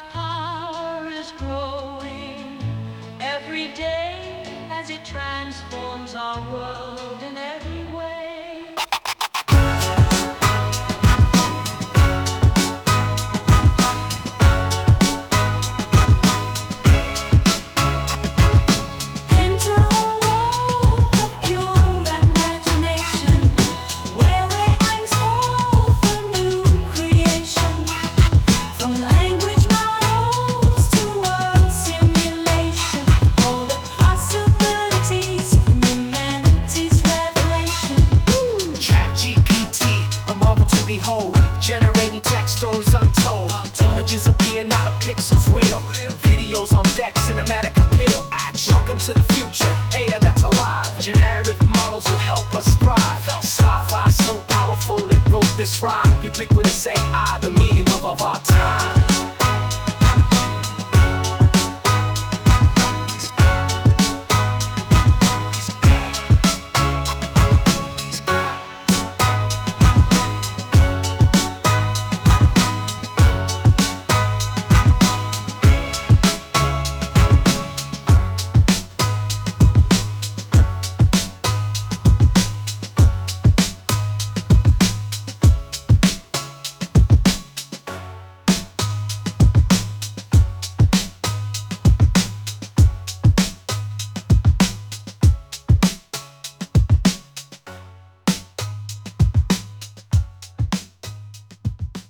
God's power is growing every day as it transforms our world in every way. Into a world of pure imagination, where it hangs forth a new creation from life.